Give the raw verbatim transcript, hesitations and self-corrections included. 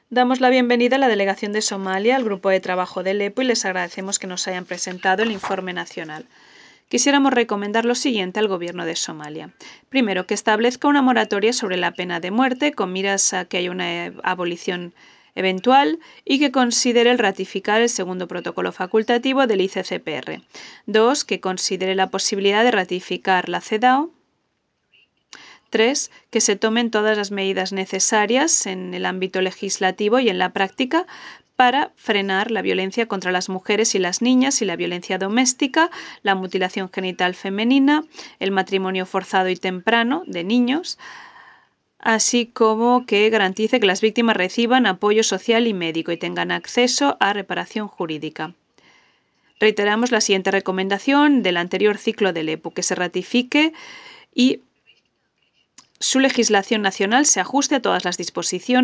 Damos la bienvenida a la delegación de Somalia, al grupo de trabajo del E P O, y les agradecemos que nos hayan presentado el informe nacional. Quisiéramos recomendar lo siguiente al Gobierno de Somalia. Primero, que establezca una moratoria sobre la pena de muerte con miras a que haya una abolición eventual y que considere el ratificar el segundo protocolo facultativo del I C C P R. Dos, que considere la posibilidad de ratificar la CEDAW. Tres, que se tomen todas las medidas necesarias en el ámbito legislativo y en la práctica para frenar la violencia contra las mujeres y las niñas y la violencia doméstica, la mutilación genital femenina, el matrimonio forzado y temprano de niños, así como que garantice que las víctimas reciban apoyo social y médico y tengan acceso a reparación jurídica. Reiteramos la siguiente recomendación del anterior ciclo del E P O, que se ratifique y su legislación nacional se ajuste a todas las disposiciones